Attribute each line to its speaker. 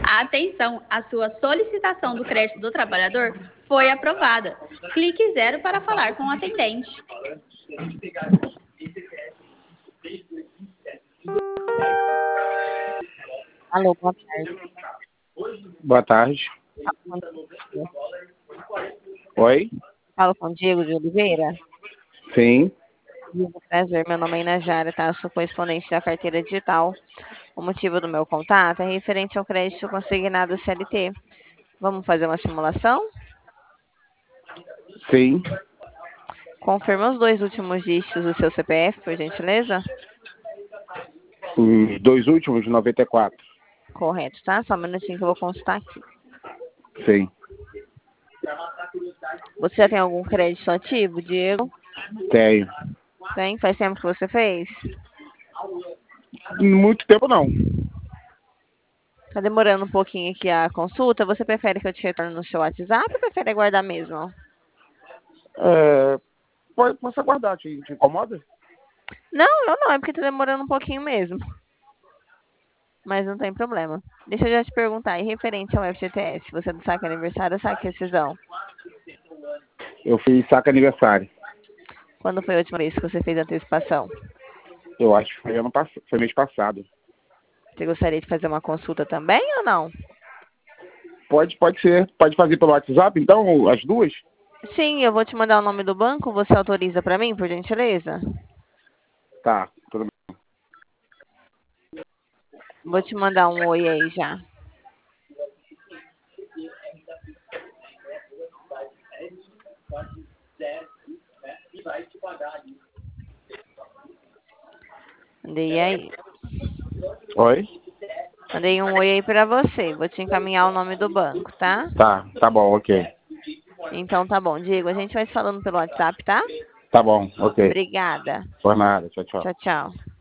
Speaker 1: Atenção, a sua solicitação do crédito do trabalhador foi aprovada. Clique 0 para falar com o atendente.
Speaker 2: Alô, boa tarde.
Speaker 3: Boa tarde. Oi?
Speaker 2: Falo com o Diego de Oliveira.
Speaker 3: Sim.
Speaker 2: Muito prazer, meu nome é Inajara, tá? Eu sou correspondente da carteira digital. O motivo do meu contato é referente ao crédito consignado CLT. Vamos fazer uma simulação?
Speaker 3: Sim.
Speaker 2: Confirma os 2 últimos dígitos do seu CPF, por gentileza?
Speaker 3: Os 2 últimos, de 94.
Speaker 2: Correto, tá? Só um minutinho que eu vou consultar aqui.
Speaker 3: Sim.
Speaker 2: Você já tem algum crédito ativo, Diego?
Speaker 3: Tenho.
Speaker 2: Tem? Faz tempo que você fez?
Speaker 3: Muito tempo não.
Speaker 2: Tá demorando um pouquinho aqui a consulta. Você prefere que eu te retorne no seu WhatsApp ou prefere aguardar mesmo?
Speaker 3: Pode aguardar, te incomoda?
Speaker 2: Não, eu não, é porque tá demorando um pouquinho mesmo. Mas não tem problema. Deixa eu já te perguntar, e referente ao FGTS, você é do saque aniversário ou saque rescisão?
Speaker 3: Eu fiz saca aniversário.
Speaker 2: Quando foi a última vez que você fez a antecipação?
Speaker 3: Eu acho que foi mês passado.
Speaker 2: Você gostaria de fazer uma consulta também ou não?
Speaker 3: Pode ser. Pode fazer pelo WhatsApp, então, as duas?
Speaker 2: Sim, eu vou te mandar o nome do banco, você autoriza para mim, por gentileza?
Speaker 3: Tá, tudo bem.
Speaker 2: Vou te mandar um oi aí já. Mandei aí.
Speaker 3: Oi?
Speaker 2: Mandei um oi aí para você. Vou te encaminhar o nome do banco, tá?
Speaker 3: Tá bom, ok.
Speaker 2: Então tá bom, Diego. A gente vai se falando pelo WhatsApp, tá?
Speaker 3: Tá bom, ok.
Speaker 2: Obrigada.
Speaker 3: Por nada, tchau, tchau.
Speaker 2: Tchau, tchau.